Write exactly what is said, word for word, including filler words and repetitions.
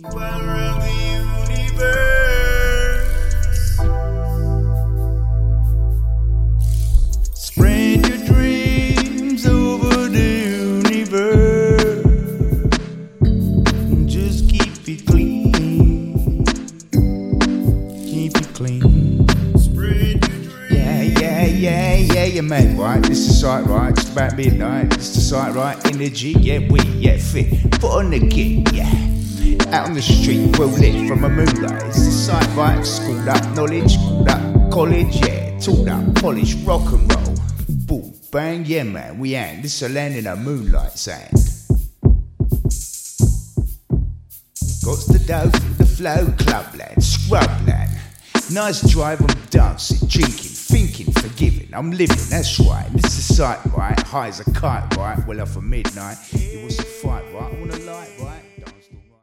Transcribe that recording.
Around the universe. Spread your dreams over the universe. Just keep it clean. Keep it clean. Spread your dreams. Yeah, yeah, yeah, yeah, you mate, right? This is sight, right? It's about midnight. It's the sight, right? Energy, yeah, we, yeah, fit. Put on the kit, yeah. Out on the street, well lit from a moonlight. It's the sight, right? Schooled up knowledge, schooled up college, yeah. Taught up, polished, rock and roll. Boom, bang, yeah, man, we ain't. This is a land in a moonlight sand. Got the dough for the flow, clubland, scrubland. Nice drive, I'm dancing, drinking, thinking, forgiving. I'm living, that's right. This is sight, right? High as a kite, right? Well, up for midnight. It was a fight, right? I wanna light, right?